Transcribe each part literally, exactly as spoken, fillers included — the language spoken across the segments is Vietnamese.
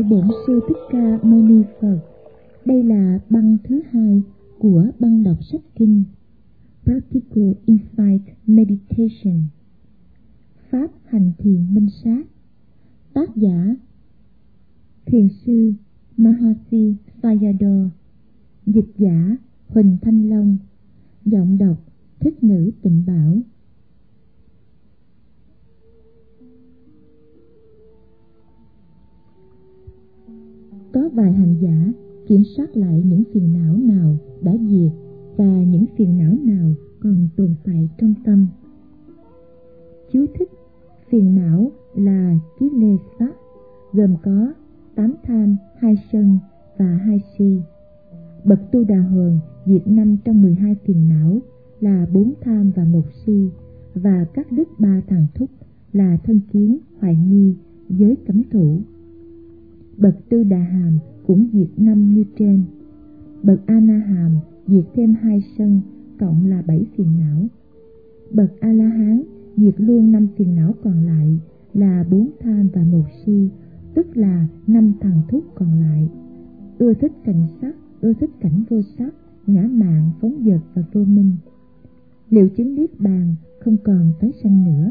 Bổn Sư Thích Ca Mâu Ni Phật. Đây là băng thứ hai của băng đọc sách kinh Practical Insight Meditation, Pháp hành thiền minh sát. Tác giả Thiền sư Mahasi Sayadaw. Dịch giả Huỳnh Thanh Long. Giọng đọc Thích Nữ Tịnh Bảo. Có vài hành giả kiểm soát lại những phiền não nào đã diệt và những phiền não nào còn tồn tại trong tâm. Chú thích: phiền não là Kilesa, gồm có tám tham, hai sân và hai si. Bậc Tu Đà Hoàn diệt năm trong mười hai phiền não là bốn tham và một si, và cắt đứt ba thằng thúc là thân kiến, hoài nghi, giới cấm thủ. Bậc Tư Đà Hàm cũng diệt năm như trên. Bậc A Na Hàm diệt thêm hai sân, cộng là bảy phiền não. Bậc A La Hán diệt luôn năm phiền não còn lại là bốn tham và một si, tức là năm thằng thúc còn lại: ưa thích cảnh sắc, ưa thích cảnh vô sắc, ngã mạn, phóng dật và vô minh. Liệu chứng niết bàn, không còn tái sanh nữa.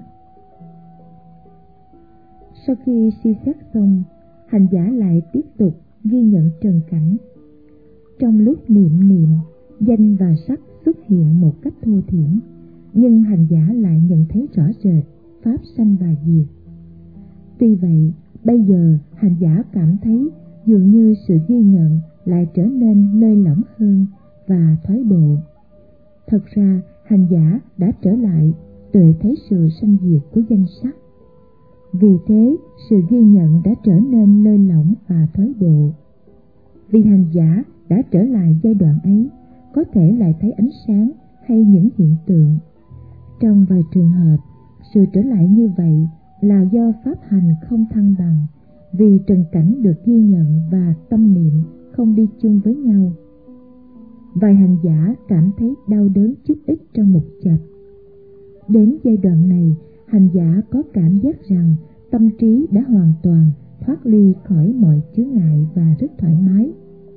Sau khi suy xét xong, hành giả lại tiếp tục ghi nhận trần cảnh. Trong lúc niệm niệm, danh và sắc xuất hiện một cách thô thiển, nhưng hành giả lại nhận thấy rõ rệt pháp sanh và diệt. Tuy vậy, bây giờ hành giả cảm thấy dường như sự ghi nhận lại trở nên lơi lỏng hơn và thoái bộ. Thật ra, hành giả đã trở lại tuệ thấy sự sanh diệt của danh sắc. Vì thế, sự ghi nhận đã trở nên lơi lỏng và thoái bộ. Vì hành giả đã trở lại giai đoạn ấy, có thể lại thấy ánh sáng hay những hiện tượng. Trong vài trường hợp, sự trở lại như vậy là do pháp hành không thăng bằng, vì trần cảnh được ghi nhận và tâm niệm không đi chung với nhau. Vài hành giả cảm thấy đau đớn chút ít trong một chập. Đến giai đoạn này, hành giả có cảm giác rằng tâm trí đã hoàn toàn thoát ly khỏi mọi chướng ngại và rất thoải mái.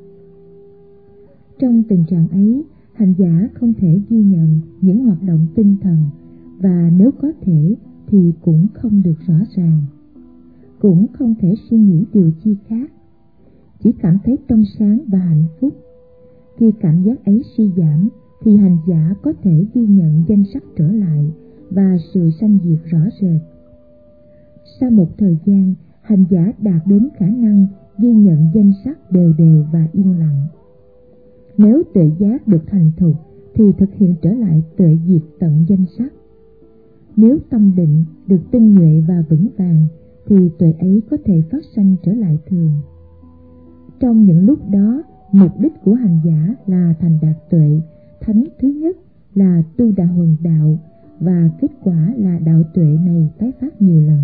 Trong tình trạng ấy, hành giả không thể ghi nhận những hoạt động tinh thần, và nếu có thể thì cũng không được rõ ràng, cũng không thể suy nghĩ điều chi khác, chỉ cảm thấy trong sáng và hạnh phúc. Khi cảm giác ấy suy giảm, thì hành giả có thể ghi nhận danh sắc trở lại và sự sanh diệt rõ rệt. Sau một thời gian, hành giả đạt đến khả năng ghi nhận danh sắc đều đều và yên lặng. Nếu tuệ giác được thành thục, thì thực hiện trở lại tuệ diệt tận danh sắc. Nếu tâm định được tinh nhuệ và vững vàng, thì tuệ ấy có thể phát sanh trở lại thường. Trong những lúc đó, mục đích của hành giả là thành đạt tuệ thánh thứ nhất là Tu Đà Hoàn đạo, và kết quả là đạo tuệ này tái phát nhiều lần.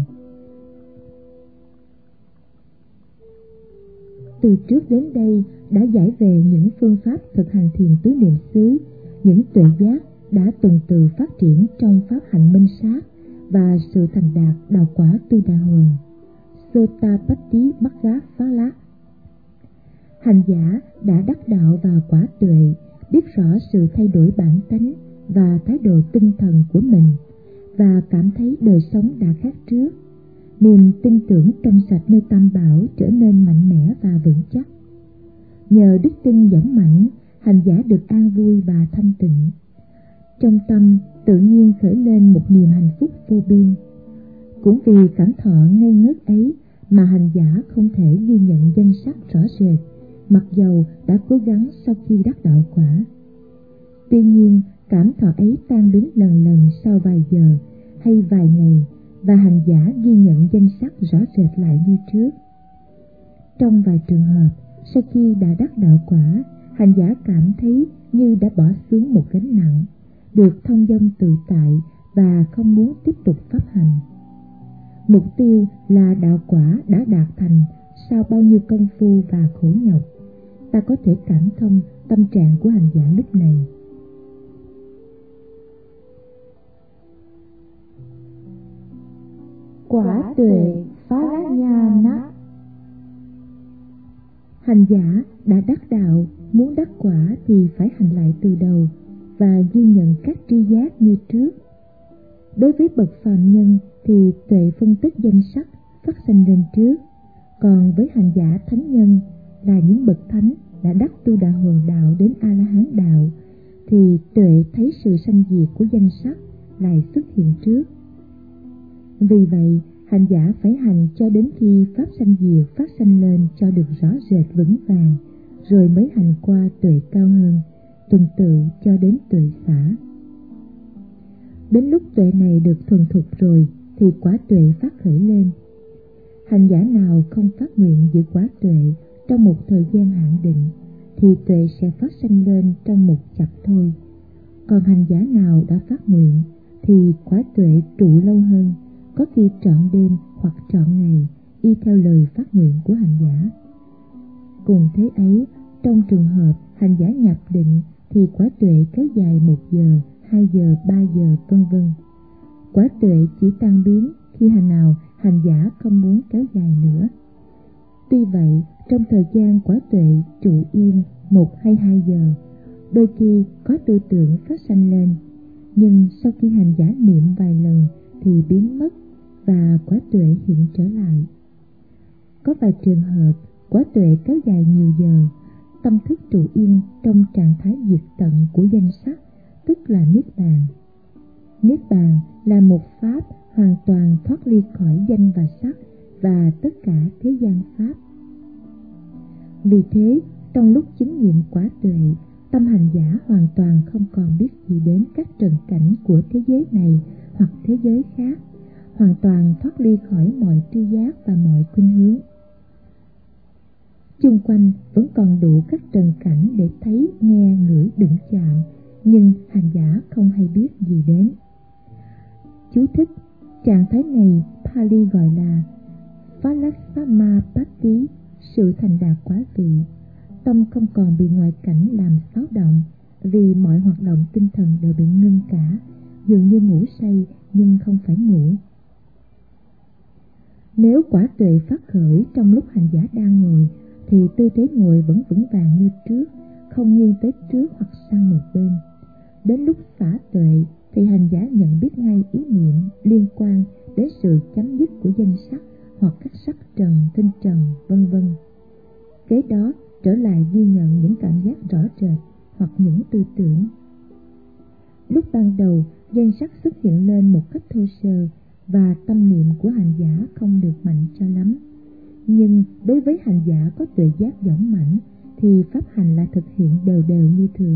Từ trước đến đây đã giải về những phương pháp thực hành thiền tứ niệm xứ, những tuệ giác đã tuần tự phát triển trong pháp hành minh sát và sự thành đạt đạo quả Tu Đà Hoàn, Sotapatti Magga Phala. Hành giả đã đắc đạo và quả tuệ, biết rõ sự thay đổi bản tánh và thái độ tinh thần của mình, và cảm thấy đời sống đã khác trước. Niềm tin tưởng trong sạch nơi Tam Bảo trở nên mạnh mẽ và vững chắc. Nhờ đức tin dũng mãnh, hành giả được an vui và thanh tịnh. Trong tâm tự nhiên khởi lên một niềm hạnh phúc vô biên. Cũng vì cảm thọ ngây ngất ấy mà hành giả không thể ghi nhận danh sắc rõ rệt, mặc dầu đã cố gắng sau khi đắc đạo quả. Tuy nhiên, cảm thọ ấy tan biến lần lần sau vài giờ hay vài ngày, và hành giả ghi nhận danh sắc rõ rệt lại như trước. Trong vài trường hợp, sau khi đã đắc đạo quả, hành giả cảm thấy như đã bỏ xuống một gánh nặng, được thông dong tự tại và không muốn tiếp tục pháp hành. Mục tiêu là đạo quả đã đạt thành sau bao nhiêu công phu và khổ nhọc. Ta có thể cảm thông tâm trạng của hành giả lúc này. Quả tuệ phá lá nha nát. Hành giả đã đắc đạo, muốn đắc quả thì phải hành lại từ đầu và ghi nhận các tri giác như trước. Đối với bậc phàm nhân thì tuệ phân tích danh sắc phát sanh lên trước, còn với hành giả thánh nhân là những bậc thánh đã đắc tu đà hoàn đạo đến A La Hán đạo thì tuệ thấy sự sanh diệt của danh sắc lại xuất hiện trước. Vì vậy, hành giả phải hành cho đến khi pháp sanh diệt phát sanh lên cho được rõ rệt vững vàng, rồi mới hành qua tuệ cao hơn, tuần tự cho đến tuệ xả. Đến lúc tuệ này được thuần thục rồi thì quả tuệ phát khởi lên. Hành giả nào không phát nguyện giữ quả tuệ trong một thời gian hạn định thì tuệ sẽ phát sanh lên trong một chập thôi. Còn hành giả nào đã phát nguyện thì quả tuệ trụ lâu hơn, có khi trọn đêm hoặc trọn ngày, y theo lời phát nguyện của hành giả. Cùng thế ấy, trong trường hợp hành giả nhập định thì quả tuệ kéo dài một giờ, hai giờ, ba giờ, vân vân. Quả tuệ chỉ tan biến khi hành nào hành giả không muốn kéo dài nữa. Tuy vậy, trong thời gian quả tuệ trụ yên một hay hai giờ, đôi khi có tư tưởng phát sanh lên, nhưng sau khi hành giả niệm vài lần thì biến mất và quả tuệ hiện trở lại. Có vài trường hợp quả tuệ kéo dài nhiều giờ, tâm thức trụ yên trong trạng thái diệt tận của danh sắc, tức là niết bàn. Niết bàn là một pháp hoàn toàn thoát ly khỏi danh và sắc và tất cả thế gian pháp. Vì thế, trong lúc chứng nghiệm quả tuệ, tâm hành giả hoàn toàn không còn biết gì đến các trần cảnh của thế giới này hoặc thế giới khác, hoàn toàn thoát ly khỏi mọi tri giác và mọi khuynh hướng. Chung quanh vẫn còn đủ các trần cảnh để thấy, nghe, ngửi, đụng chạm, nhưng hành giả không hay biết gì đến. Chú thích: trạng thái này Pali gọi là Phalaksamapatti, sự thành đạt quả vị. Tâm không còn bị ngoại cảnh làm xáo động, vì mọi hoạt động tinh thần đều bị ngưng cả, dường như ngủ say nhưng không phải ngủ. Nếu quả tuệ phát khởi trong lúc hành giả đang ngồi thì tư thế ngồi vẫn vững vàng như trước, không nghiêng tới trước hoặc sang một bên. Đến lúc xả tuệ thì hành giả nhận biết ngay ý niệm liên quan đến sự chấm dứt của danh sắc hoặc các sắc trần, tinh trần, vân vân. Kế đó trở lại ghi nhận những cảm giác rõ rệt hoặc những tư tưởng. Lúc ban đầu, danh sắc xuất hiện lên một cách thô sơ và tâm niệm của hành giả không được mạnh cho lắm. Nhưng đối với hành giả có tuệ giác dõng mãnh thì pháp hành lại thực hiện đều đều như thường.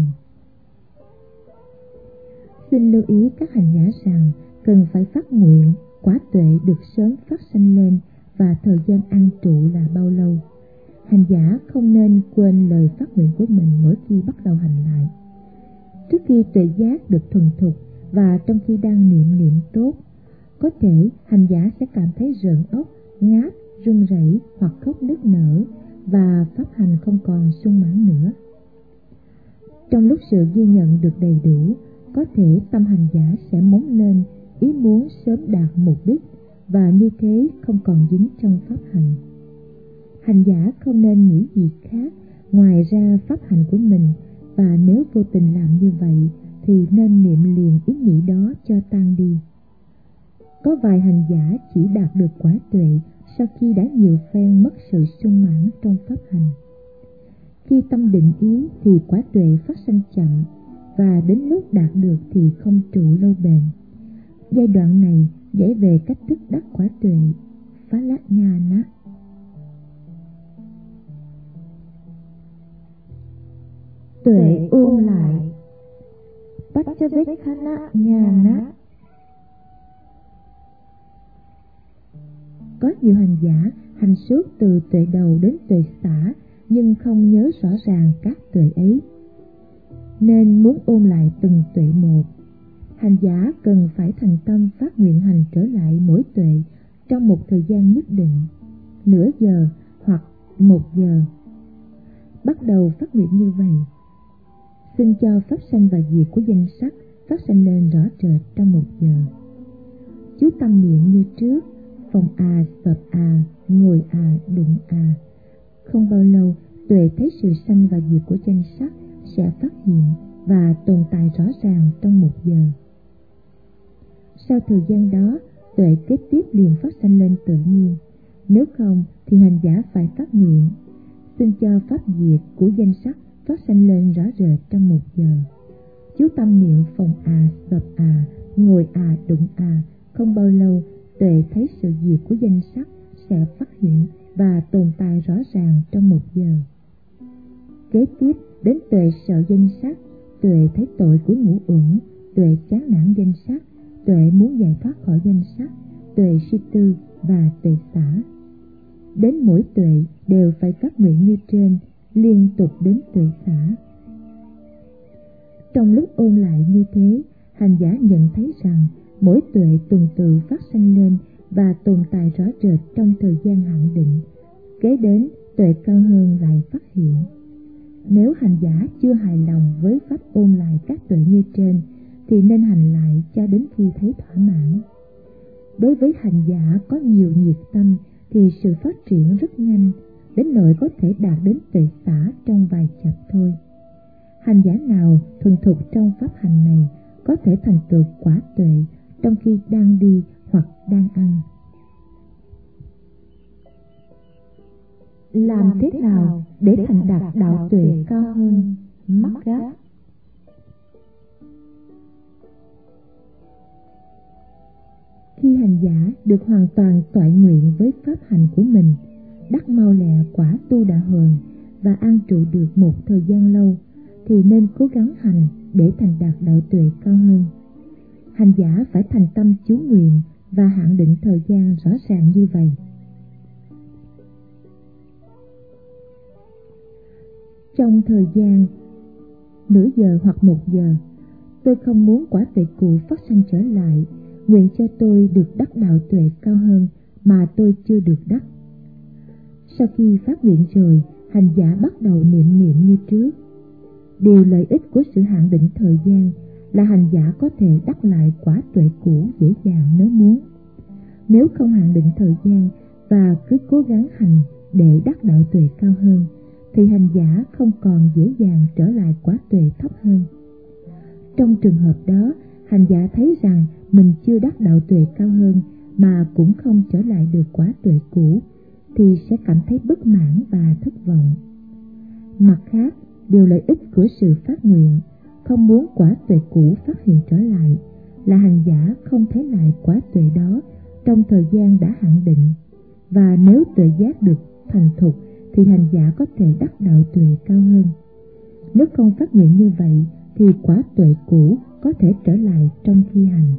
Xin lưu ý các hành giả rằng cần phải phát nguyện quả tuệ được sớm phát sanh lên và thời gian an trụ là bao lâu. Hành giả không nên quên lời phát nguyện của mình mỗi khi bắt đầu hành lại. Trước khi tuệ giác được thuần thục và trong khi đang niệm niệm tốt, có thể hành giả sẽ cảm thấy rợn ốc, ngáp, run rẩy hoặc khóc nức nở và pháp hành không còn sung mãn nữa. Trong lúc sự ghi nhận được đầy đủ, có thể tâm hành giả sẽ móng lên ý muốn sớm đạt mục đích và như thế không còn dính trong pháp hành. Hành giả không nên nghĩ gì khác ngoài ra pháp hành của mình, và nếu vô tình làm như vậy thì nên niệm liền ý nghĩ đó cho tan đi. Có vài hành giả chỉ đạt được quả tuệ sau khi đã nhiều phen mất sự sung mãn trong pháp hành. Khi tâm định yếu thì quả tuệ phát sanh chậm, và đến lúc đạt được thì không trụ lâu bền. Giai đoạn này dễ về cách thức đắc quả tuệ, phá lát nha ná. Tuệ ôn lại, Paccaveckhana nha ná. Có nhiều hành giả hành suốt từ tuệ đầu đến tuệ xả nhưng không nhớ rõ ràng các tuệ ấy, nên muốn ôn lại từng tuệ một. Hành giả cần phải thành tâm phát nguyện hành trở lại mỗi tuệ trong một thời gian nhất định, nửa giờ hoặc một giờ. Bắt đầu phát nguyện như vậy: xin cho pháp sanh và diệt của danh sắc phát sanh lên rõ rệt trong một giờ. Chú tâm niệm như trước: phòng à, sợp à, ngồi à, đụng à. Không bao lâu tuệ thấy sự sanh và diệt của danh sắc sẽ phát hiện và tồn tại rõ ràng trong một giờ. Sau thời gian đó, tuệ kế tiếp liền phát sanh lên tự nhiên. Nếu không thì hành giả phải phát nguyện, xin cho pháp diệt của danh sắc phát sanh lên rõ rệt trong một giờ. Chú tâm niệm phòng à, sập à, ngồi à, đụng à, không bao lâu tuệ thấy sự diệt của danh sắc sẽ phát hiện và tồn tại rõ ràng trong một giờ. Kế tiếp đến tuệ sợ danh sắc, tuệ thấy tội của ngũ uẩn, tuệ chán nản danh sắc, tuệ muốn giải thoát khỏi danh sắc, tuệ suy tư và tuệ xả. Đến mỗi tuệ đều phải phát nguyện như trên, liên tục đến tuệ xả. Trong lúc ôn lại như thế, hành giả nhận thấy rằng mỗi tuệ tuần tự phát sanh lên và tồn tại rõ rệt trong thời gian hạn định. Kế đến tuệ cao hơn lại phát hiện. Nếu hành giả chưa hài lòng với pháp ôn lại các tuệ như trên, thì nên hành lại cho đến khi thấy thỏa mãn. Đối với hành giả có nhiều nhiệt tâm thì sự phát triển rất nhanh, đến nỗi có thể đạt đến tuệ xả trong vài chập thôi. Hành giả nào thuần thục trong pháp hành này có thể thành tựu quả tuệ trong khi đang đi hoặc đang ăn. Làm thế nào để thành đạt đạo tuệ cao hơn? Mắc gáp. Khi hành giả được hoàn toàn toại nguyện với pháp hành của mình, đắc mau lẹ quả tu đà hờn và an trụ được một thời gian lâu, thì nên cố gắng hành để thành đạt đạo tuệ cao hơn. Hành giả phải thành tâm chú nguyện và hạn định thời gian rõ ràng như vậy. Trong thời gian nửa giờ hoặc một giờ, tôi không muốn quả tuệ cũ phát sanh trở lại, nguyện cho tôi được đắc đạo tuệ cao hơn mà tôi chưa được đắc. Sau khi phát nguyện rồi, hành giả bắt đầu niệm niệm như trước. Điều lợi ích của sự hạn định thời gian là hành giả có thể đắc lại quả tuệ cũ dễ dàng nếu muốn. Nếu không hạn định thời gian và cứ cố gắng hành để đắc đạo tuệ cao hơn, thì hành giả không còn dễ dàng trở lại quả tuệ thấp hơn. Trong trường hợp đó, hành giả thấy rằng mình chưa đắc đạo tuệ cao hơn mà cũng không trở lại được quả tuệ cũ, thì sẽ cảm thấy bất mãn và thất vọng. Mặt khác, điều lợi ích của sự phát nguyện, không muốn quả tuệ cũ phát hiện trở lại, là hành giả không thấy lại quả tuệ đó trong thời gian đã hạn định, và nếu tuệ giác được thành thục thì hành giả có thể đắc đạo tuệ cao hơn. Nếu không phát nguyện như vậy thì quả tuệ cũ có thể trở lại trong khi hành.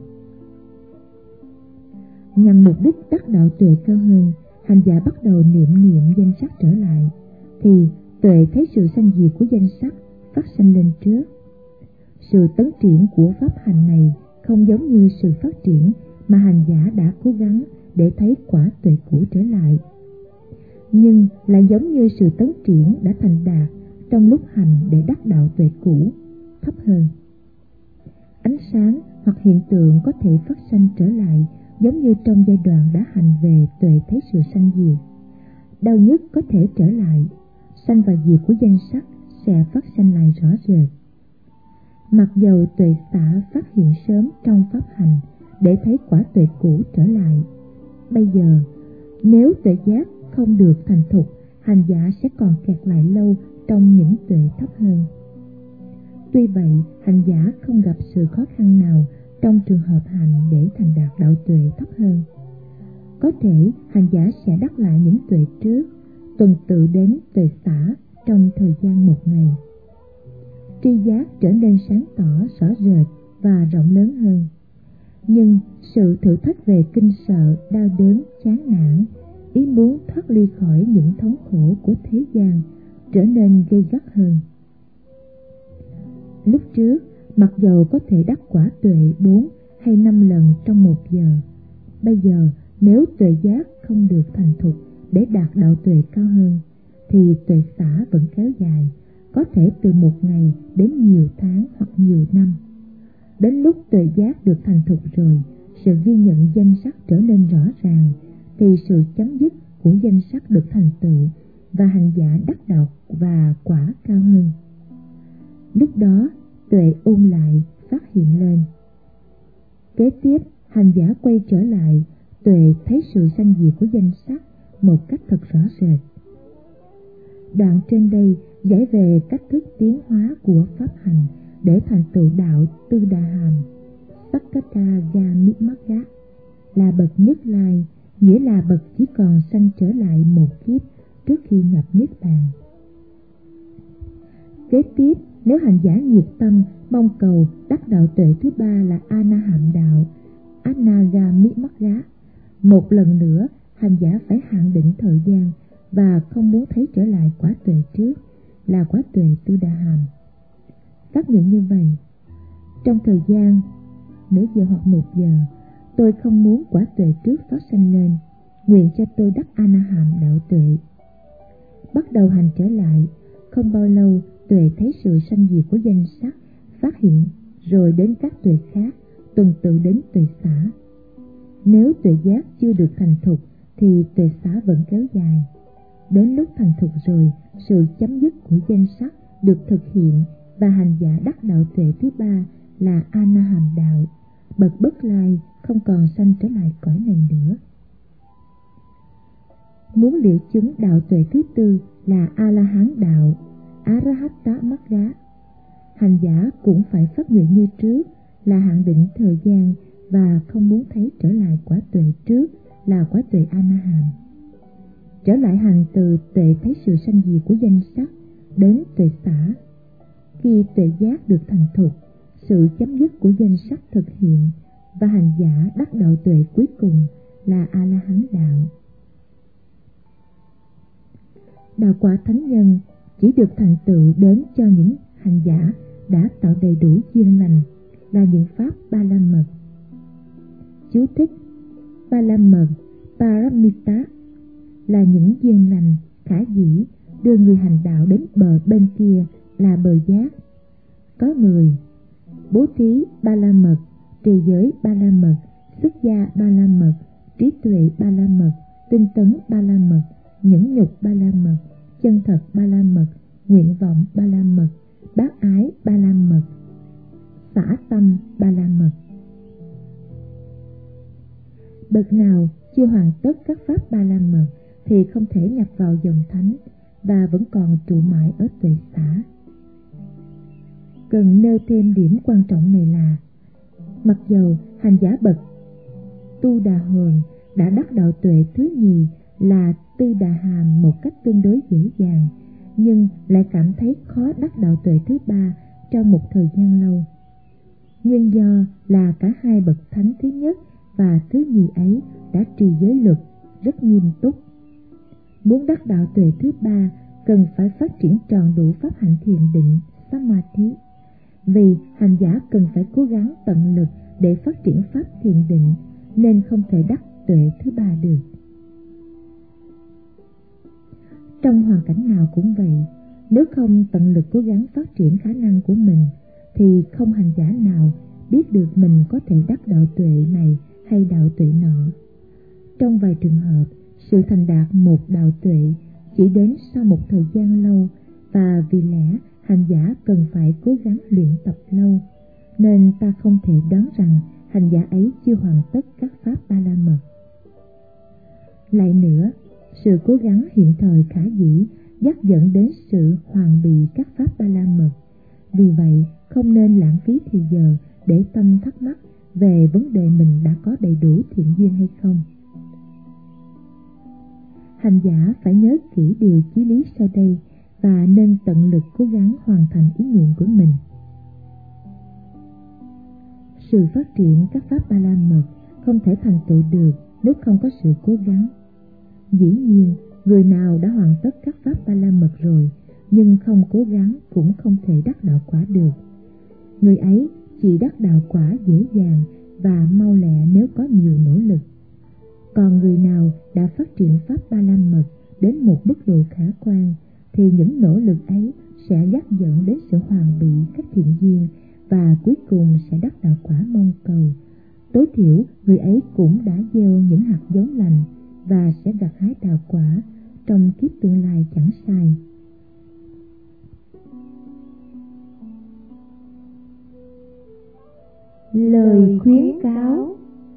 Nhằm mục đích đắc đạo tuệ cao hơn, hành giả bắt đầu niệm niệm danh sắc trở lại, thì tuệ thấy sự sanh diệt của danh sắc phát sanh lên trước. Sự tấn triển của pháp hành này không giống như sự phát triển mà hành giả đã cố gắng để thấy quả tuệ cũ trở lại, nhưng lại giống như sự tấn triển đã thành đạt trong lúc hành để đắc đạo tuệ cũ thấp hơn. Ánh sáng hoặc hiện tượng có thể phát sanh trở lại giống như trong giai đoạn đã hành về tuệ thấy sự sanh diệt. Đau nhức có thể trở lại, sanh và diệt của danh sắc sẽ phát sanh lại rõ rệt. Mặc dầu tuệ xả phát hiện sớm trong pháp hành để thấy quả tuệ cũ trở lại, bây giờ nếu tuệ giác không được thành thục, hành giả sẽ còn kẹt lại lâu trong những tuệ thấp hơn. Tuy vậy, hành giả không gặp sự khó khăn nào trong trường hợp hành để thành đạt đạo tuệ thấp hơn. Có thể hành giả sẽ đắc lại những tuệ trước, tuần tự đến tuệ xả trong thời gian một ngày. Tri giác trở nên sáng tỏ, rõ rệt và rộng lớn hơn. Nhưng sự thử thách về kinh sợ, đau đớn, chán nản, ý muốn thoát ly khỏi những thống khổ của thế gian trở nên gay gắt hơn. Lúc trước, mặc dầu có thể đắc quả tuệ bốn hay năm lần trong một giờ, bây giờ nếu tuệ giác không được thành thục để đạt đạo tuệ cao hơn, thì tuệ xả vẫn kéo dài, có thể từ một ngày đến nhiều tháng hoặc nhiều năm. Đến lúc tuệ giác được thành thục rồi, sự ghi nhận danh sắc trở nên rõ ràng, thì sự chấm dứt của danh sắc được thành tựu và hành giả đắc đạo và quả cao hơn. Lúc đó tuệ ôn lại phát hiện lên. Kế tiếp hành giả quay trở lại, tuệ thấy sự sanh diệt của danh sắc một cách thật rõ rệt. Đoạn trên đây giải về cách thức tiến hóa của pháp hành để thành tựu đạo Tư Đà Hàm Sakkata Gamimagga, là bậc Nhất Lai, nghĩa là bậc chỉ còn sanh trở lại một kiếp trước khi nhập niết bàn. Kế tiếp, nếu hành giả nhiệt tâm mong cầu đắc đạo tuệ thứ ba là A-na-hàm đạo Anagamimagga, một lần nữa hành giả phải hạn định thời gian và không muốn thấy trở lại quả tuệ trước là quả tuệ Tư Đà Hàm. Phát nguyện như vậy: trong thời gian nửa giờ hoặc một giờ, tôi không muốn quả tuệ trước phát sanh lên, nguyện cho tôi đắc A-na-hàm đạo tuệ. Bắt đầu hành trở lại, không bao lâu tuệ thấy sự sanh diệt của danh sắc phát hiện, rồi đến các tuệ khác, tuần tự đến tuệ xả. Nếu tuệ giác chưa được thành thục thì tuệ xả vẫn kéo dài. Đến lúc thành thục rồi, sự chấm dứt của danh sắc được thực hiện và hành giả đắc đạo tuệ thứ ba là A-na-hàm đạo, bậc Bất Lai, không còn sanh trở lại cõi này nữa. Muốn liệu chứng đạo tuệ thứ tư là A-la-hán đạo Arahatta-magga, hành giả cũng phải phát nguyện như trước là hạn định thời gian và không muốn thấy trở lại quả tuệ trước là quả tuệ A-na-hàm. Trở lại hành từ tuệ thấy sự sanh diệt của danh sắc đến tuệ xả. Khi tuệ giác được thành thục, sự chấm dứt của danh sắc thực hiện và hành giả đắc đạo tuệ cuối cùng là A-la-hán đạo. Đạo quả thánh nhân chỉ được thành tựu đến cho những hành giả đã tạo đầy đủ duyên lành, là những pháp ba la mật. Chú thích: ba la mật Paramita là những duyên lành khả dĩ đưa người hành đạo đến bờ bên kia là bờ giác. Có mười: bố thí ba la mật, trì giới ba la mật, xuất gia ba la mật, trí tuệ ba la mật, tinh tấn ba la mật, nhẫn nhục ba la mật, chân thật ba la mật, nguyện vọng ba la mật, bác ái ba la mật, xả tâm ba la mật. Bậc nào chưa hoàn tất các pháp ba la mật thì không thể nhập vào dòng thánh và vẫn còn trụ mãi ở tuệ xả. Cần nêu thêm điểm quan trọng này là, mặc dầu hành giả bậc Tu Đà Hồn đã đắc đạo tuệ thứ nhì là Tư Đà Hàm một cách tương đối dễ dàng, nhưng lại cảm thấy khó đắc đạo tuệ thứ ba trong một thời gian lâu. Nguyên do là cả hai bậc thánh thứ nhất và thứ nhì ấy đã trì giới luật rất nghiêm túc. Muốn đắc đạo tuệ thứ ba cần phải phát triển tròn đủ pháp hạnh thiền định Samadhi. Vì hành giả cần phải cố gắng tận lực để phát triển pháp thiền định, nên không thể đắc tuệ thứ ba được. Trong hoàn cảnh nào cũng vậy, nếu không tận lực cố gắng phát triển khả năng của mình, thì không hành giả nào biết được mình có thể đắc đạo tuệ này hay đạo tuệ nọ. Trong vài trường hợp, sự thành đạt một đạo tuệ chỉ đến sau một thời gian lâu, và vì lẽ hành giả cần phải cố gắng luyện tập lâu, nên ta không thể đoán rằng hành giả ấy chưa hoàn tất các pháp ba la mật. Lại nữa, sự cố gắng hiện thời khả dĩ dắt dẫn đến sự hoàn bị các pháp ba la mật. Vì vậy, không nên lãng phí thời giờ để tâm thắc mắc về vấn đề mình đã có đầy đủ thiện duyên hay không. Hành giả phải nhớ kỹ điều chí lý sau đây và nên tận lực cố gắng hoàn thành ý nguyện của mình. Sự phát triển các pháp ba la mật không thể thành tựu được nếu không có sự cố gắng. Dĩ nhiên, người nào đã hoàn tất các pháp ba la mật rồi nhưng không cố gắng cũng không thể đắc đạo quả được. Người ấy chỉ đắc đạo quả dễ dàng và mau lẹ nếu có nhiều nỗ lực. Còn người nào đã phát triển pháp ba la mật đến một mức độ khả quan thì những nỗ lực ấy sẽ dắt dẫn đến sự hoàn bị các thiện duyên và cuối cùng sẽ đắc đạo quả mong cầu. Tối thiểu người ấy cũng đã gieo những hạt giống lành và sẽ gặt hái đạo quả trong kiếp tương lai chẳng sai. Lời khuyến cáo.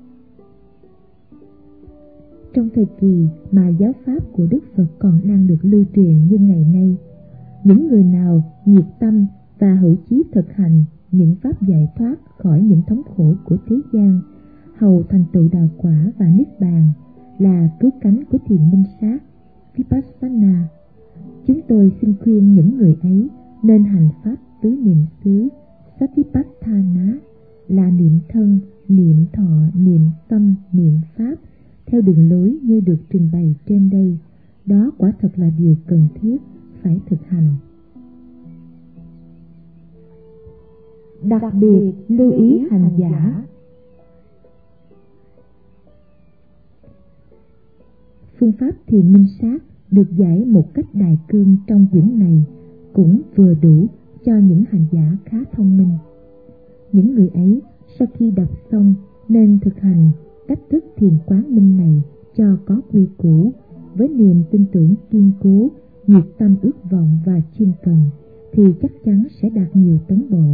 Trong thời kỳ mà giáo pháp của Đức Phật còn đang được lưu truyền như ngày nay, những người nào nhiệt tâm và hữu chí thực hành những pháp giải thoát khỏi những thống khổ của thế gian, hầu thành tựu đạo quả và niết bàn, là cứu cánh của thiền minh sát Vipassana. Chúng tôi xin khuyên những người ấy nên hành pháp tứ niệm xứ Satipatthana, là niệm thân, niệm thọ, niệm tâm, niệm pháp theo đường lối như được trình bày trên đây. Đó quả thật là điều cần thiết phải thực hành. Đặc biệt lưu ý hành giả. Phương pháp thiền minh sát được giải một cách đại cương trong quyển này cũng vừa đủ cho những hành giả khá thông minh. Những người ấy sau khi đọc xong nên thực hành cách thức thiền quán minh này cho có quy củ, với niềm tin tưởng kiên cố, nhiệt tâm ước vọng và chuyên cần, thì chắc chắn sẽ đạt nhiều tấn bộ.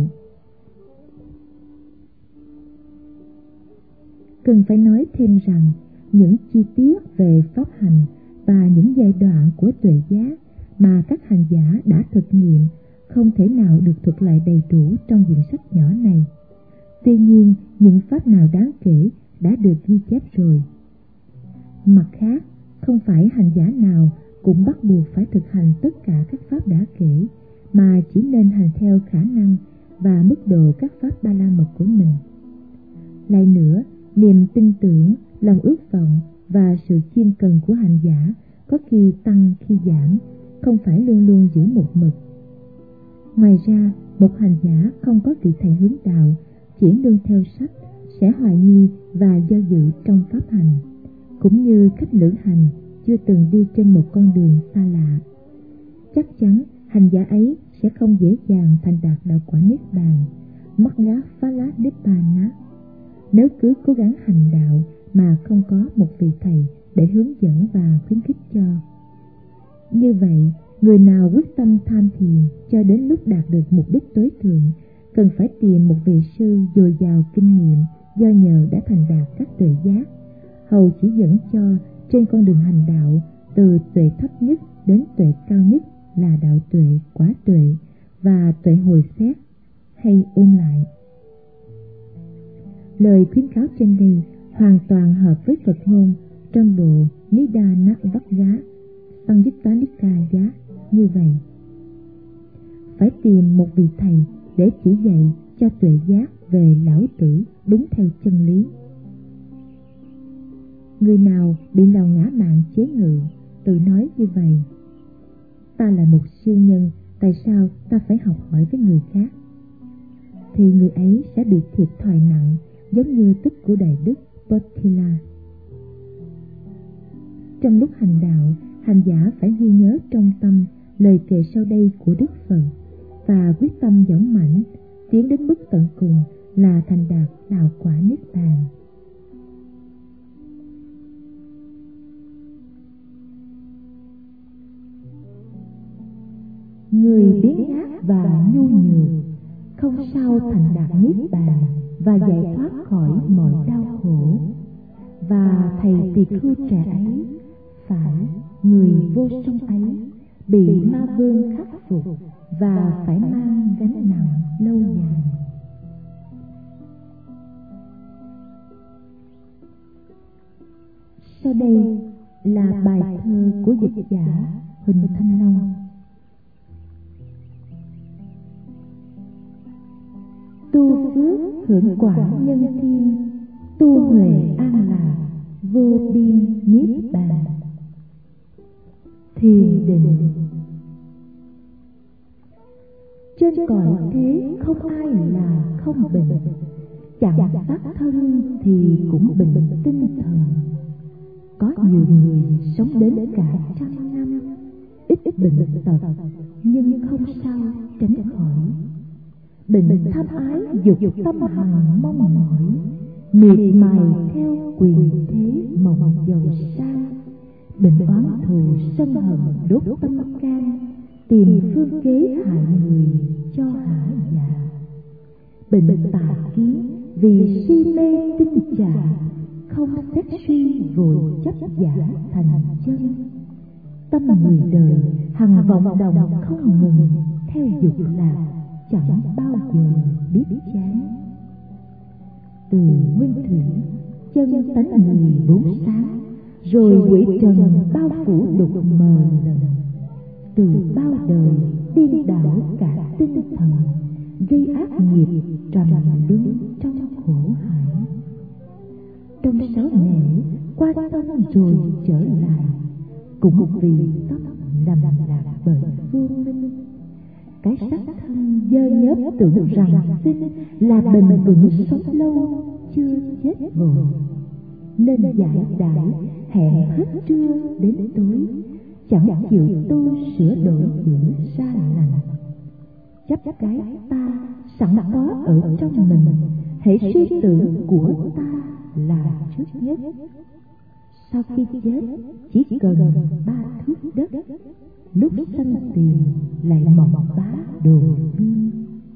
Cần phải nói thêm rằng những chi tiết về pháp hành và những giai đoạn của tuệ giác mà các hành giả đã thực nghiệm không thể nào được thuật lại đầy đủ trong quyển sách nhỏ này. Tuy nhiên, những pháp nào đáng kể đã được ghi chép rồi. Mặt khác, không phải hành giả nào cũng bắt buộc phải thực hành tất cả các pháp đã kể, mà chỉ nên hành theo khả năng và mức độ các pháp ba la mật của mình. Lại nữa, niềm tin tưởng, lòng ước vọng và sự chuyên cần của hành giả có khi tăng khi giảm, không phải luôn luôn giữ một mực. Ngoài ra, một hành giả không có vị thầy hướng đạo, chỉ nương theo sách, sẽ hoài nghi và do dự trong pháp hành, cũng như khách lữ hành chưa từng đi trên một con đường xa lạ. Chắc chắn hành giả ấy sẽ không dễ dàng thành đạt đạo quả niết bàn, Magga Phala Nibbana, nếu cứ cố gắng hành đạo mà không có một vị thầy để hướng dẫn và khuyến khích cho. Như vậy, người nào quyết tâm tham thiền cho đến lúc đạt được mục đích tối thượng, cần phải tìm một vị sư dồi dào kinh nghiệm do nhờ đã thành đạt các tuệ giác, hầu chỉ dẫn cho trên con đường hành đạo từ tuệ thấp nhất đến tuệ cao nhất là đạo tuệ, quả tuệ và tuệ hồi xét hay ôn lại. Lời khuyến cáo trên đây hoàn toàn hợp với Phật ngôn trong bộ Nidana-vagga Samyutta Nikaya như vậy: phải tìm một vị thầy để chỉ dạy cho tuệ giác về lão tử đúng theo chân lý. Người nào bị lòng ngã mạn chế ngự, tự nói như vậy: ta là một siêu nhân, tại sao ta phải học hỏi với người khác? Thì người ấy sẽ bị thiệt thòi nặng, giống như tức của Đại Đức Bodhila. Trong lúc hành đạo, hành giả phải ghi nhớ trong tâm lời kệ sau đây của Đức Phật và quyết tâm dũng mãnh tiến đến mức tận cùng là thành đạt đạo quả niết bàn. Người biếng nhác và nhu nhược không sao thành đạt niết bàn và giải thoát khỏi mọi đau khổ. Và thầy tỳ khưu trẻ ấy, phải người vô song ấy, bị ma vương khắc phục và phải mang gánh nặng lâu dài. Sau đây là bài thơ của dịch giả Huỳnh Thanh Long. Tu phước hưởng quả nhân thiên, tu huệ an lạc vô biên niết bàn. Thiền định. Trên cõi thế không ai là không bệnh, chẳng xác thân thì cũng bệnh tinh thần. Có nhiều người sống đến cả trăm năm, ít ít bệnh tật nhưng không sao tránh khỏi. Bệnh tham ái dục tâm hằng mong mỏi, miệt mài theo quyền thế mộng giàu sang, Bệnh oán thù sân hận đốt tâm can, tìm phương kế hại người cho hả dạ. Bệnh tà kiến vì si mê tinh chạm, không xét suy vội chấp giả thành chân. Tâm người đời hằng vọng động không ngừng, theo dục lạc chẳng bao giờ biết chán. Từ nguyên thủy chân tánh người bốn sáng, rồi quỷ trần bao phủ đục mờ lần. Từ bao đời điên đảo cả tinh thần, gây ác nghiệp trầm luân trong khổ hải. Trong sáu nẻo qua tâm rồi trở lại, cũng vì tóc nằm lạc bởi vô minh. Cái xác thân dơ nhớp tưởng rằng sinh là bền vững sống lâu, chưa chết vội. Nên giải đãi hẹn hết trưa đến tối, chẳng chịu tu sửa đổi giữa xa lành. Chấp cái ta sẵn có ở trong mình, hãy suy tưởng của ta là trước nhất. Sau khi chết chỉ cần ba thước đất, lúc sanh tiền lại mỏng bá đồ vương.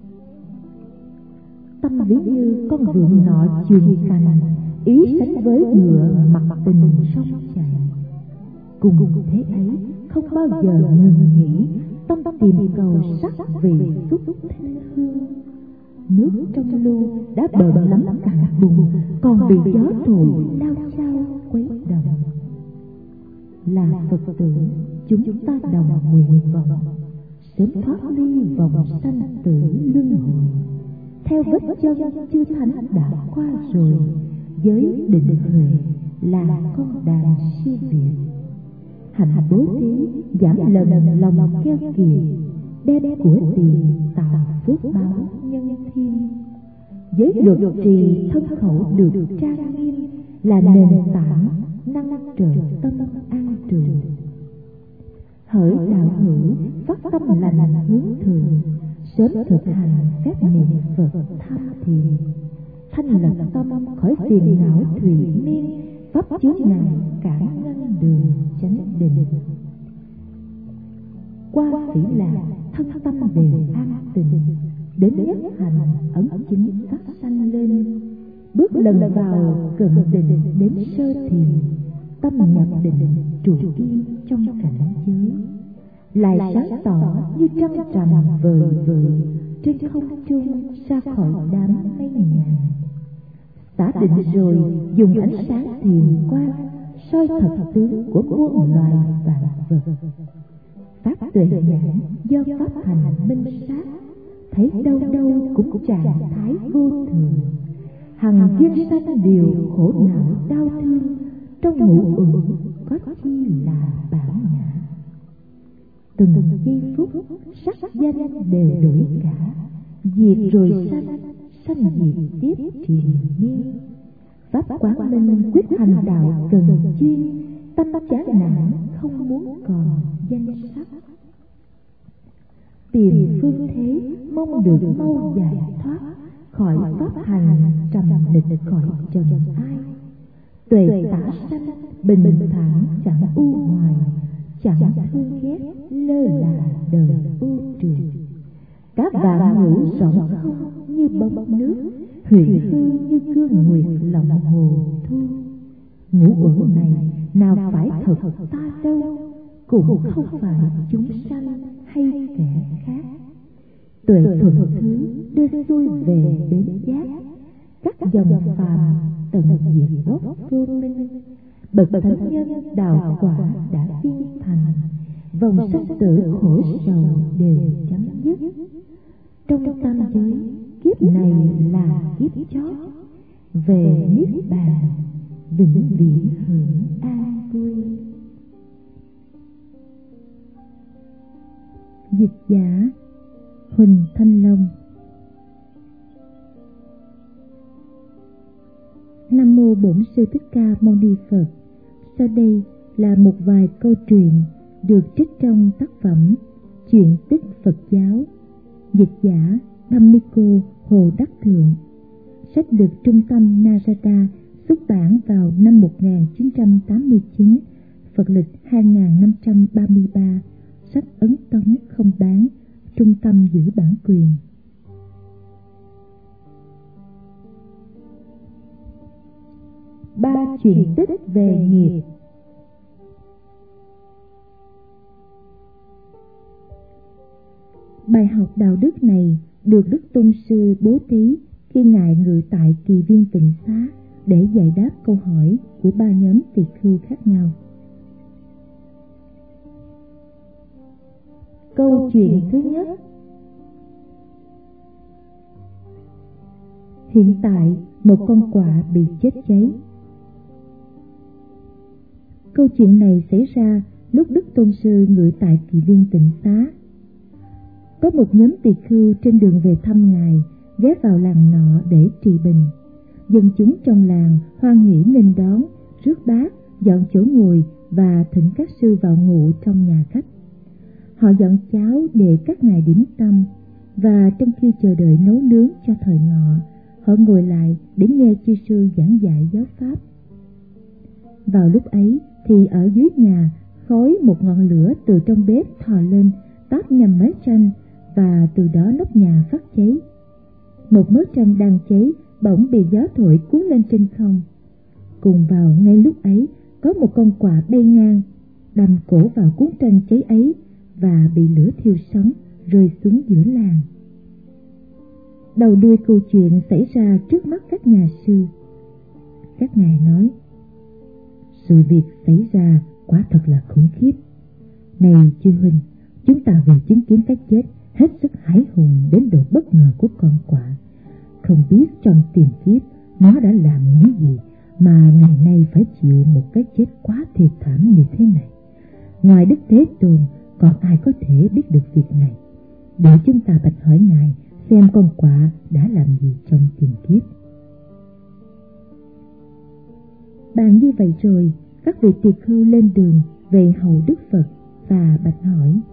Tâm ví như con vượn nọ chuyền cành, ý sánh với ngựa mặc tình sông chảy. Cùng thế ấy không bao giờ ngừng nghỉ, tâm tìm cầu sắc vị xúc thanh hương. Nước trong lu đã bợm lắm cạn bùn, còn bị gió thổi lao sao quấy động. Là Phật tử chúng ta đồng nguyện vọng, sớm thoát ly vòng sanh tử luân hồi. Theo vết chân chư thánh đã qua rồi, giới định huệ là con đàn siêu việt. Hạnh bố thí giảm lần lòng keo kiệt, đem của tiền tạo phước báo nhân thiên. Giới luật trì thân khẩu được trang nghiêm, là nền tảng năng trợ tâm an trụ. Hỡi đạo hữu phát tâm lành hướng thượng, sớm thực hành phép niệm Phật tham thiền. Thanh lập tâm khỏi phiền não thủy miên, pháp chướng ngại cản ngăn đường chánh định. Qua phỉ lạc thân tâm đều an tịnh, đến nhất hành ấn chứng phát sanh lên. Bước lần vào cận định đến sơ thiền, tâm nhập định trụ yên trong cảnh giới. Lại sáng tỏ như trăng trầm vời vợi, trên không trung ra khỏi đám mây ngàn. Xả định rồi dùng ánh sáng thiền quang, soi thật tướng của muôn loài vạn vật. Pháp tuệ nhãn do pháp hành minh sát, thấy đâu đâu cũng trạng thái vô thường. Hằng duyên sanh điều khổ não đau thương, trong ngũ uẩn có chi là bản ngã. Từng giây phút sắc danh đều đổi cả, diệt rồi sanh, sanh diệt tiếp triền miên. Pháp quán minh quyết hành đạo cần chuyên, tâm chán nản không muốn còn danh sắc. Tìm phương thế mong được mau giải thoát, khỏi pháp hành trầm nịch khỏi trần ai. Tuệ tả sanh bình thản chẳng u hoài, chẳng thương ghét lơ là đời u trường. Các vạn ngữ rộng không như bóng nước, huyền hư như cương nguyệt lòng hồ thu. Ngũ uẩn này nào phải thật ta đâu, cũng không phải chúng sanh hay kẻ khác. Tuệ thuận thứ đưa xuôi về đến giác, các dòng phàm tận diệt gốc vô minh. Bậc thánh nhân đạo quả đã viên thành, vòng sanh tử khổ sầu đều chấm dứt. Trong tam giới kiếp này là kiếp chót, về niết bàn vĩnh viễn hưởng an vui. Dịch giả Huỳnh Thanh Long. Nam mô Bổn Sư Thích Ca Mâu Ni Phật. Sau đây là một vài câu chuyện được trích trong tác phẩm Chuyện tích Phật giáo, dịch giả Dhammiko Hồ Đắc Thượng. Sách được Trung tâm Narada xuất bản vào năm một nghìn chín trăm tám mươi chín, Phật lịch hai nghìn năm trăm ba mươi ba, sách ấn tống không bán, trung tâm giữ bản quyền. Ba chuyện tích về nghiệp. Bài học đạo đức này được Đức Tôn Sư bố thí khi Ngài ngự tại Kỳ Viên Tịnh Xá để giải đáp câu hỏi của ba nhóm tỳ khưu khác nhau. Câu chuyện thứ nhất. Hiện tại, một con quạ bị chết cháy. Câu chuyện này xảy ra lúc Đức Tôn Sư ngự tại Kỳ Viên Tịnh Xá. Có một nhóm tỳ khưu trên đường về thăm Ngài ghé vào làng nọ để trị bình. Dân chúng trong làng hoan hỉ nghênh đón, rước bát, dọn chỗ ngồi và thỉnh các sư vào ngụ trong nhà khách. Họ dọn cháo để các ngài điểm tâm, và trong khi chờ đợi nấu nướng cho thời ngọ, họ ngồi lại để nghe chư sư giảng dạy giáo pháp. Vào lúc ấy thì ở dưới nhà, khói một ngọn lửa từ trong bếp thò lên, táp nhằm mái tranh, và từ đó nóc nhà phát cháy. Một mớ tranh đang cháy bỗng bị gió thổi cuốn lên trên không. Cùng vào ngay lúc ấy, có một con quạ bay ngang, đâm cổ vào cuốn tranh cháy ấy và bị lửa thiêu sống, rơi xuống giữa làng. Đầu đuôi câu chuyện xảy ra trước mắt các nhà sư. Các ngài nói: sự việc xảy ra quả thật là khủng khiếp. Này chư huynh, chúng ta vừa chứng kiến cái chết hết sức hãi hùng đến độ bất ngờ của con quạ. Không biết trong tiền kiếp nó đã làm những gì mà ngày nay phải chịu một cái chết quá thê thảm như thế này. Ngoài Đức Thế Tôn, còn ai có thể biết được việc này? Để chúng ta bạch hỏi Ngài xem con quạ đã làm gì trong tiền kiếp. Bàn như vậy rồi, các vị tỳ khưu lên đường về hầu Đức Phật và bạch hỏi.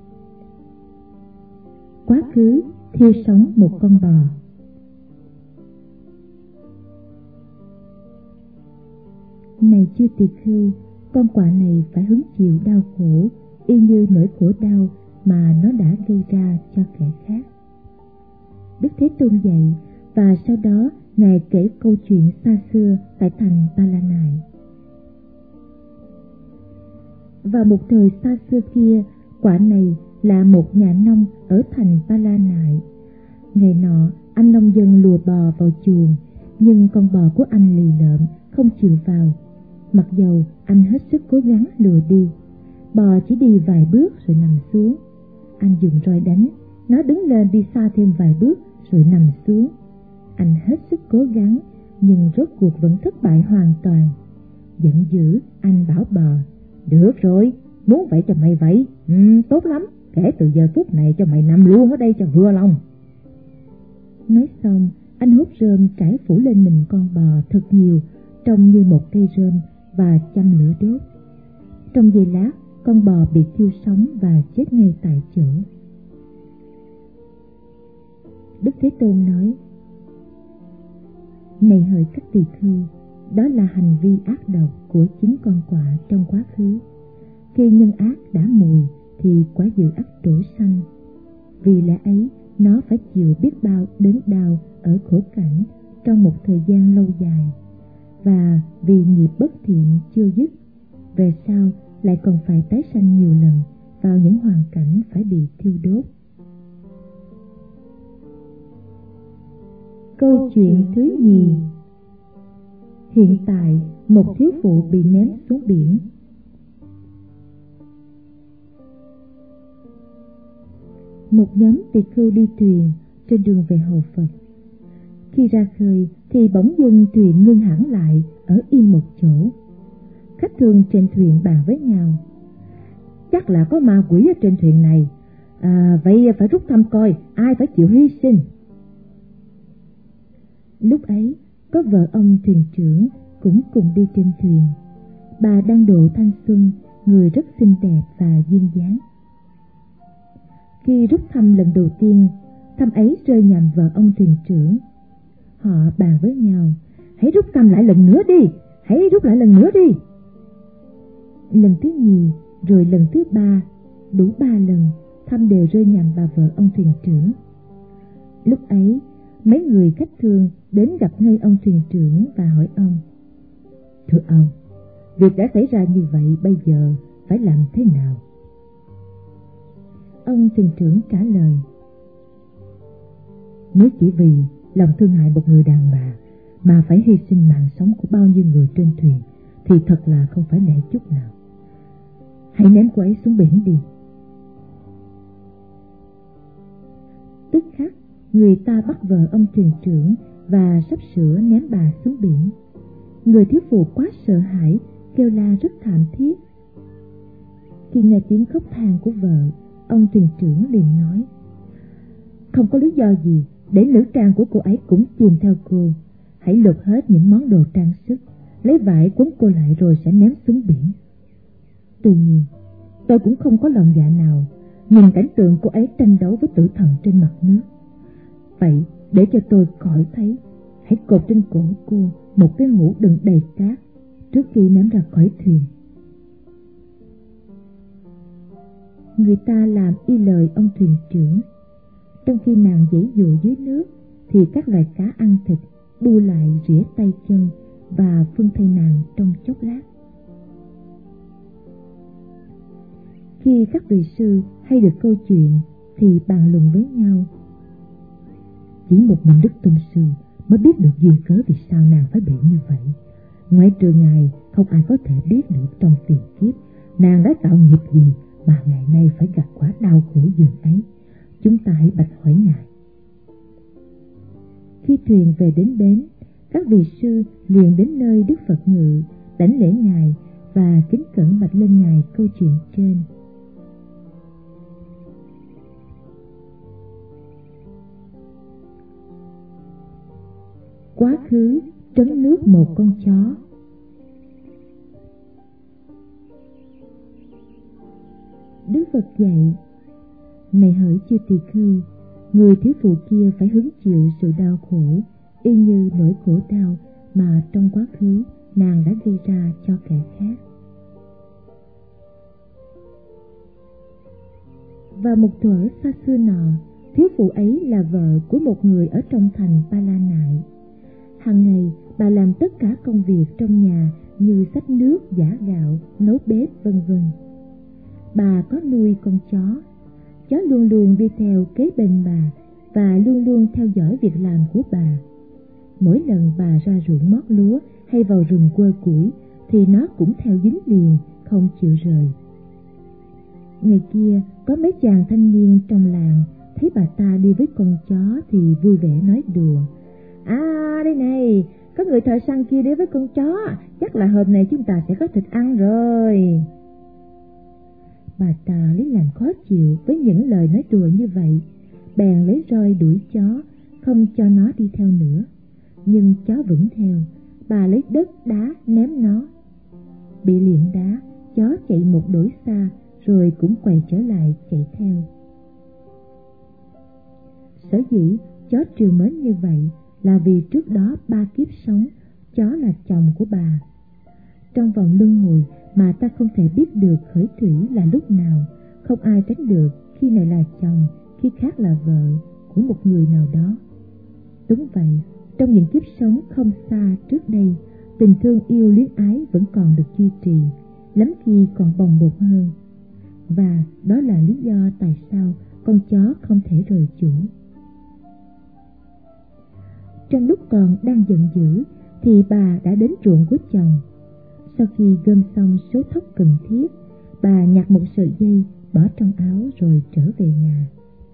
Quá khứ thiêu sống một con bò. Này chư tỳ khưu, con quạ này phải hứng chịu đau khổ y như nỗi khổ đau mà nó đã gây ra cho kẻ khác. Đức Thế Tôn dạy, và sau đó Ngài kể câu chuyện xa xưa tại thành Ba La Nại. Vào một thời xa xưa kia, quạ này là một nhà nông ở thành Ba La Nại. Ngày nọ, anh nông dân lùa bò vào chuồng, nhưng con bò của anh lì lợm không chịu vào. Mặc dầu anh hết sức cố gắng lùa đi, bò chỉ đi vài bước rồi nằm xuống. Anh dùng roi đánh, nó đứng lên đi xa thêm vài bước rồi nằm xuống. Anh hết sức cố gắng, nhưng rốt cuộc vẫn thất bại hoàn toàn. Giận dữ, anh bảo bò: được rồi, muốn vậy cho mày vậy, ừ, tốt lắm, kể từ giờ phút này cho mày nằm luôn ở đây cho vừa lòng. Nói xong, anh hút rơm trải phủ lên mình con bò thật nhiều, trông như một cây rơm, và châm lửa đốt. Trong giây lát, con bò bị thiêu sống và chết ngay tại chỗ. Đức Thế Tôn nói: này hỡi các tỳ khưu, đó là hành vi ác độc của chính con quạ trong quá khứ. Khi nhân ác đã mùi thì quả dự ắt trổ sanh. Vì lẽ ấy, nó phải chịu biết bao đớn đau ở khổ cảnh trong một thời gian lâu dài. Và vì nghiệp bất thiện chưa dứt, về sau lại còn phải tái sanh nhiều lần vào những hoàn cảnh phải bị thiêu đốt. Câu chuyện thứ nhì. Hiện tại, một thiếu phụ bị ném xuống biển. Một nhóm tỳ khưu đi thuyền trên đường về hầu Phật. Khi ra khơi thì bỗng dưng thuyền ngưng hẳn lại ở yên một chỗ. Khách thường trên thuyền bàn với nhau: chắc là có ma quỷ ở trên thuyền này, à, vậy phải rút thăm coi ai phải chịu hy sinh. Lúc ấy, có vợ ông thuyền trưởng cũng cùng đi trên thuyền. Bà đang độ thanh xuân, người rất xinh đẹp và duyên dáng. Khi rút thăm lần đầu tiên, thăm ấy rơi nhầm vợ ông thuyền trưởng. Họ bàn với nhau: hãy rút thăm lại lần nữa đi, hãy rút lại lần nữa đi. lần thứ nhì, rồi lần thứ ba, đủ ba lần thăm đều rơi nhầm bà vợ ông thuyền trưởng. Lúc ấy, mấy người khách thương đến gặp ngay ông thuyền trưởng và hỏi ông: "Thưa ông, việc đã xảy ra như vậy bây giờ phải làm thế nào?" Ông thuyền trưởng trả lời: "Nếu chỉ vì lòng thương hại một người đàn bà mà phải hy sinh mạng sống của bao nhiêu người trên thuyền thì thật là không phải lẽ chút nào. Hãy ném cô ấy xuống biển đi." Tức khắc, người ta bắt vợ ông thuyền trưởng và sắp sửa ném bà xuống biển. Người thiếu phụ quá sợ hãi, kêu la rất thảm thiết. Khi nghe tiếng khóc than của vợ, ông thuyền trưởng liền nói: "Không có lý do gì để nữ trang của cô ấy cũng chìm theo cô. Hãy lột hết những món đồ trang sức, lấy vải quấn cô lại rồi sẽ ném xuống biển." Tuy nhiên, tôi cũng không có lòng dạ nào nhìn cảnh tượng cô ấy tranh đấu với tử thần trên mặt nước. Vậy để cho tôi khỏi thấy, hãy cột trên cổ cô một cái hũ đựng đầy cát trước khi ném ra khỏi thuyền. Người ta làm y lời ông thuyền trưởng. Trong khi nàng giãy dụa dưới nước thì các loài cá ăn thịt bu lại rỉa tay chân và phân thây nàng trong chốc lát. Khi các vị sư hay được câu chuyện thì bàn luận với nhau: "Chỉ một mình Đức Tôn Sư mới biết được duyên cớ vì sao nàng phải bị như vậy. Ngoại trừ Ngài, không ai có thể biết được trong tiền kiếp nàng đã tạo nghiệp gì mà ngày nay phải gặp quả đau khổ dường ấy. Chúng ta hãy bạch hỏi Ngài." Khi thuyền về đến bến, các vị sư liền đến nơi Đức Phật ngự, đảnh lễ Ngài và kính cẩn bạch lên Ngài câu chuyện trên. Quá khứ trấn nước một con chó. Đức Phật dạy: "Này hỡi chư tỳ khưu, người thiếu phụ kia phải hứng chịu sự đau khổ y như nỗi khổ đau mà trong quá khứ nàng đã gây ra cho kẻ khác." Và một thuở xa xưa nọ, thiếu phụ ấy là vợ của một người ở trong thành Ba La Nại. Hàng ngày bà làm tất cả công việc trong nhà như xách nước, giã gạo, nấu bếp vân vân. Bà có nuôi con chó. Chó luôn luôn đi theo kế bên bà và luôn luôn theo dõi việc làm của bà. Mỗi lần bà ra ruộng mót lúa hay vào rừng quơ củi thì nó cũng theo dính liền, không chịu rời. Ngày kia có mấy chàng thanh niên trong làng thấy bà ta đi với con chó thì vui vẻ nói đùa: "À đây này, có người thợ săn kia đi với con chó, chắc là hôm nay chúng ta sẽ có thịt ăn rồi." Bà ta lấy làm khó chịu với những lời nói đùa như vậy, bèn lấy roi đuổi chó, không cho nó đi theo nữa. Nhưng chó vẫn theo, bà lấy đất đá ném nó. Bị liệng đá, chó chạy một đỗi xa rồi cũng quay trở lại chạy theo. Sở dĩ chó trìu mến như vậy là vì trước đó ba kiếp sống, chó là chồng của bà. Trong vòng luân hồi mà ta không thể biết được khởi thủy là lúc nào, không ai tránh được khi này là chồng, khi khác là vợ của một người nào đó. Đúng vậy, trong những kiếp sống không xa trước đây, tình thương yêu luyến ái vẫn còn được duy trì, lắm khi còn bồng bột hơn. Và đó là lý do tại sao con chó không thể rời chủ. Trong lúc còn đang giận dữ thì bà đã đến ruộng của chồng. Sau khi gom xong số thóc cần thiết, bà nhặt một sợi dây bỏ trong áo rồi trở về nhà.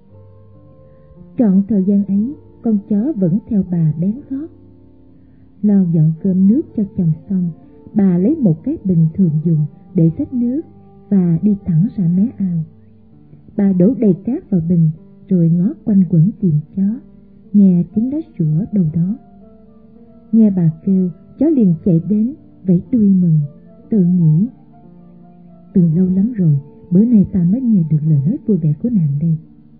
Trọn thời gian ấy, con chó vẫn theo bà bén gót. Lo dọn cơm nước cho chồng xong, bà lấy một cái bình thường dùng để xách nước và đi thẳng ra mé ao. Bà đổ đầy cát vào bình rồi ngó quanh quẩn tìm chó, nghe tiếng nó sủa đâu đó. Nghe bà kêu, chó liền chạy đến vẫy đuôi mừng, tự nghĩ: từ lâu lắm rồi, bữa nay ta mới nghe được lời nói vui vẻ của nàng đây.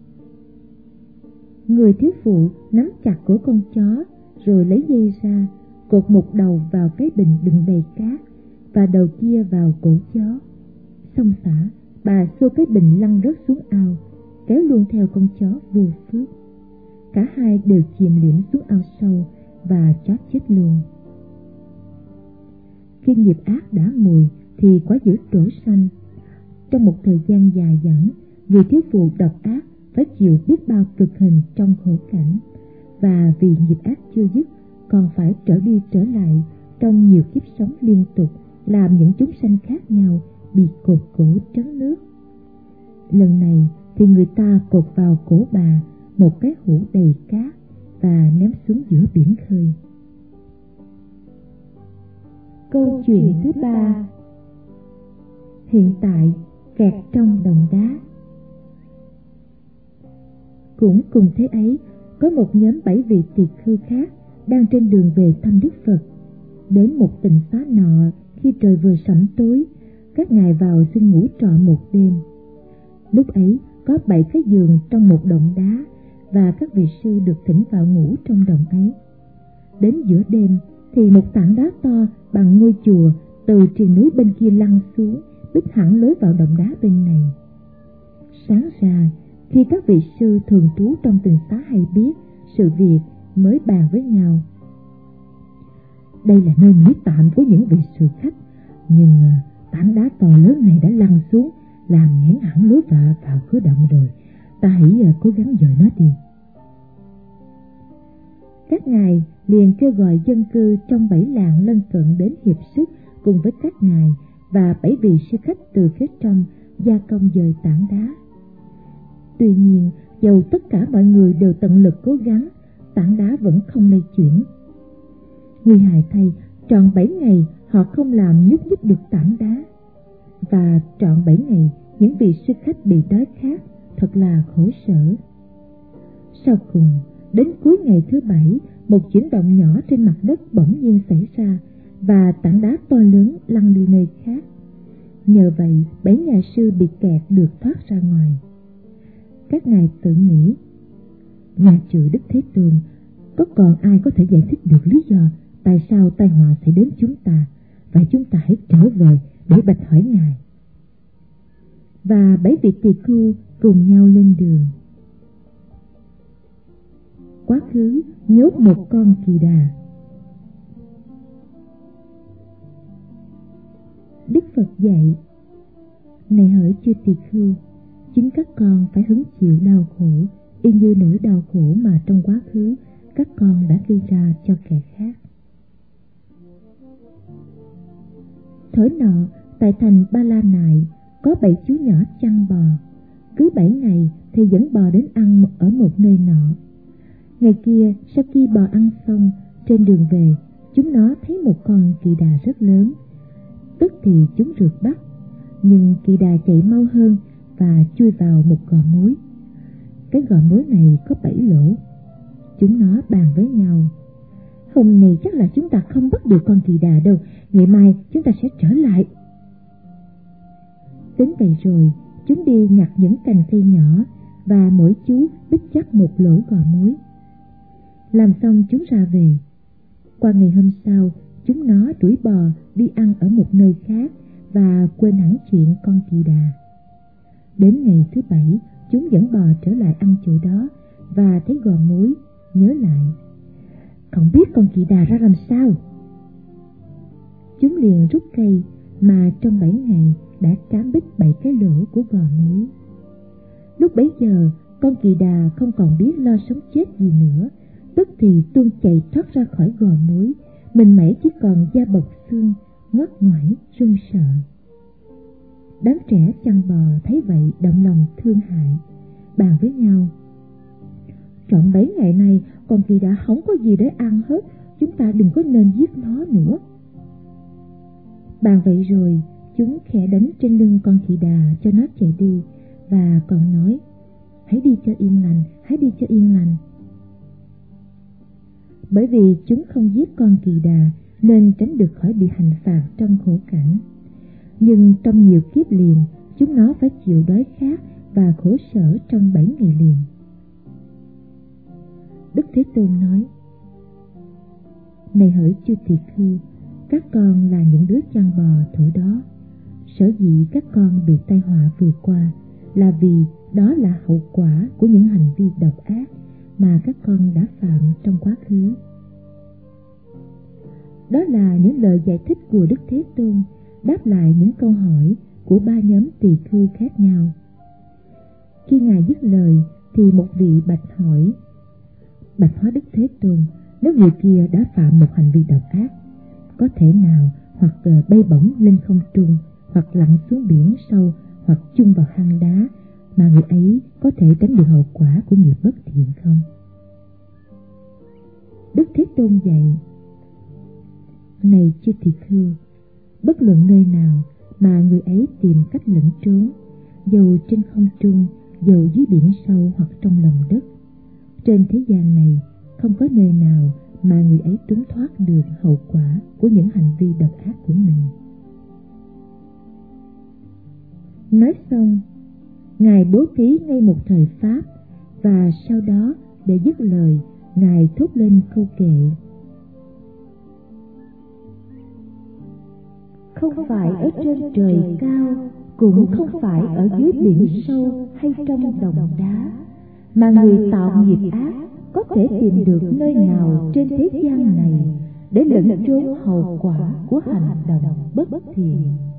Người thiếu phụ nắm chặt cổ con chó rồi lấy dây ra, cột một đầu vào cái bình đựng đầy cát và đầu kia vào cổ chó. xông xả, bà xô cái bình lăn rớt xuống ao, kéo luôn theo con chó vô phước. Cả hai đều chìm liệm xuống ao sâu và chó chết luôn. Khi nghiệp ác đã mùi thì quả dữ trổ xanh. Trong một thời gian dài dẳng, người thiếu phụ độc ác phải chịu biết bao cực hình trong khổ cảnh, và vì nghiệp ác chưa dứt còn phải trở đi trở lại trong nhiều kiếp sống liên tục, làm những chúng sanh khác nhau bị cột cổ trấn nước. Lần này thì người ta cột vào cổ bà một cái hũ đầy cát và ném xuống giữa biển khơi. Câu chuyện thứ ba. Hiện tại kẹt trong đồng đá. Cũng cùng thế ấy, có một nhóm bảy vị tỳ khưu khác đang trên đường về thăm Đức Phật. Đến một tịnh xá nọ, khi trời vừa sẫm tối, các ngài vào xin ngủ trọ một đêm. Lúc ấy có bảy cái giường trong một động đá, và các vị sư được thỉnh vào ngủ trong động ấy. Đến giữa đêm thì một tảng đá to bằng ngôi chùa từ triền núi bên kia lăn xuống, bích hẳn lối vào động đá bên này. Sáng ra, khi các vị sư thường trú trong tịnh xá hay biết sự việc, mới bàn với nhau: đây là nơi nghỉ tạm với những vị sư khách, nhưng tảng đá to lớn này đã lăn xuống, làm nghẽn hẳn lối vào vào cửa động rồi. Ta hãy cố gắng dời nó đi. Các ngài liền kêu gọi dân cư trong bảy làng lân cận đến hiệp sức cùng với các ngài, và bảy vị sư khách từ phía trong gia công dời tảng đá. Tuy nhiên, dầu tất cả mọi người đều tận lực cố gắng, tảng đá vẫn không lay chuyển. Nguy hại thay, trọn bảy ngày họ không làm nhúc nhích được tảng đá, và trọn bảy ngày những vị sư khách bị đói khát, thật là khổ sở. Sau cùng, đến cuối ngày thứ bảy, một chuyển động nhỏ trên mặt đất bỗng nhiên xảy ra, và tảng đá to lớn lăn đi nơi khác. Nhờ vậy, bảy nhà sư bị kẹt được thoát ra ngoài. Các ngài tự nghĩ: ngoại trừ Đức Thế Tôn, có còn ai có thể giải thích được lý do tại sao tai họa sẽ đến chúng ta, và chúng ta hãy trở về để bạch hỏi ngài. Và bảy vị tỳ khưu cùng nhau lên đường. Quá khứ nhốt một con kỳ đà. Đức Phật dạy: này hỡi chư tỳ khưu, chính các con phải hứng chịu đau khổ, y như nỗi đau khổ mà trong quá khứ các con đã gây ra cho kẻ khác. Thổi nọ, tại thành Ba La Nại, có bảy chú nhỏ chăn bò. Cứ bảy ngày thì dẫn bò đến ăn ở một nơi nọ. Ngày kia, sau khi bò ăn xong, trên đường về, chúng nó thấy một con kỳ đà rất lớn. Tức thì chúng rượt bắt, nhưng kỳ đà chạy mau hơn và chui vào một gò mối. Cái gò mối này có bảy lỗ. Chúng nó bàn với nhau: hôm nay chắc là chúng ta không bắt được con kỳ đà đâu, ngày mai chúng ta sẽ trở lại. Tính vậy rồi, chúng đi nhặt những cành cây nhỏ, và mỗi chú bích chắc một lỗ gò mối. Làm xong chúng ra về. Qua ngày hôm sau, chúng nó đuổi bò đi ăn ở một nơi khác và quên hẳn chuyện con kỳ đà. Đến ngày thứ bảy, chúng dẫn bò trở lại ăn chỗ đó và thấy gò mối, nhớ lại: không biết con kỳ đà ra làm sao. Chúng liền rút cây mà trong bảy ngày đã trám bích bảy cái lỗ của gò mối. Lúc bấy giờ, con kỳ đà không còn biết lo sống chết gì nữa, tức thì tuôn chạy thoát ra khỏi gò mối, mình mẩy chỉ còn da bọc xương, ngoắt ngoải run sợ. Đám trẻ chăn bò thấy vậy động lòng thương hại, bàn với nhau: trọn bảy ngày nay con kỳ đà không có gì để ăn hết, chúng ta đừng có nên giết nó nữa. Bàn vậy rồi, chúng khẽ đánh trên lưng con kỳ đà cho nó chạy đi, và còn nói: hãy đi cho yên lành, hãy đi cho yên lành. Bởi vì chúng không giết con kỳ đà nên tránh được khỏi bị hành phạt trong khổ cảnh. Nhưng trong nhiều kiếp liền, chúng nó phải chịu đói khát và khổ sở trong bảy ngày liền. Đức Thế Tôn nói: này hỡi chư tỳ khưu, các con là những đứa chăn bò thổi đó. Sở dĩ các con bị tai họa vừa qua là vì đó là hậu quả của những hành vi độc ác mà các con đã phạm trong quá khứ. Đó là những lời giải thích của Đức Thế Tôn đáp lại những câu hỏi của ba nhóm tỳ khưu khác nhau. Khi Ngài dứt lời thì một vị bạch hỏi: Bạch Hóa Đức Thế Tôn, nếu người kia đã phạm một hành vi độc ác, có thể nào hoặc bay bổng lên không trung, hoặc lặn xuống biển sâu, hoặc chung vào hang đá mà người ấy có thể tránh được hậu quả của nghiệp bất thiện không? Đức Thế Tôn dạy: Này chư tỳ khưu, bất luận nơi nào mà người ấy tìm cách lẩn trốn, dầu trên không trung, dầu dưới biển sâu hoặc trong lòng đất, trên thế gian này không có nơi nào mà người ấy trốn thoát được hậu quả của những hành vi độc ác của mình. Nói xong, Ngài bố thí ngay một thời pháp, và sau đó để dứt lời, Ngài thốt lên câu kệ: Không phải ở trên trời cao, cũng không phải ở dưới biển sâu hay trong đồng đá, mà người tạo nghiệp ác có thể tìm được nơi nào trên thế gian này để lẩn trốn hậu quả của hành động bất thiện.